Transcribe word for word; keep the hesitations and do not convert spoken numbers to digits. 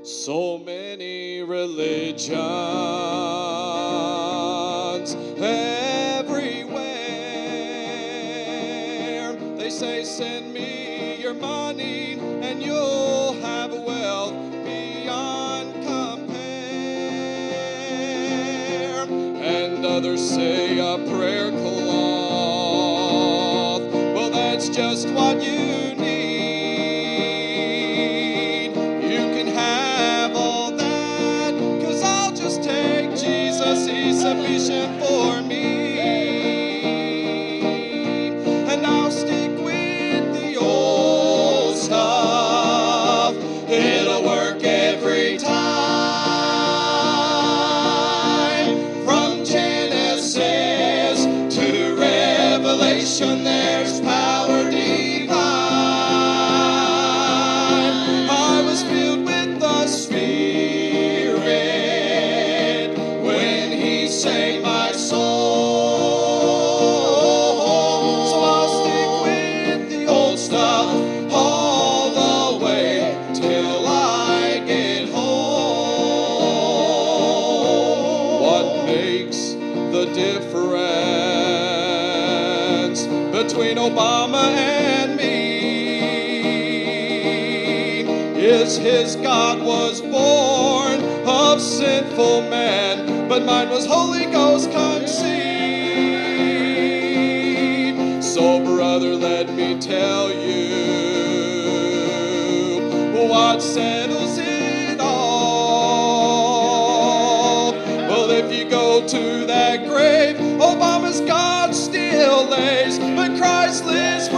So many religions everywhere. They say, send me your money and you'll have wealth beyond compare. And others say a prayer cloth. Well, that's just what you need. You can have all that, 'cause I'll just take Jesus. He's sufficient for me. And I'll stick with the old stuff. It'll work every time. From Genesis to Revelation, there's power divine. I was filled with the Spirit when He saved my soul. So I'll stick with the old stuff all the way till I get home. What makes the difference between Obama and me is his God was born of sinful man, but mine was Holy Ghost conceived. So brother, let me tell you what settles it all. Well, if you go to that grave, Obama's God still lays, but Christ lives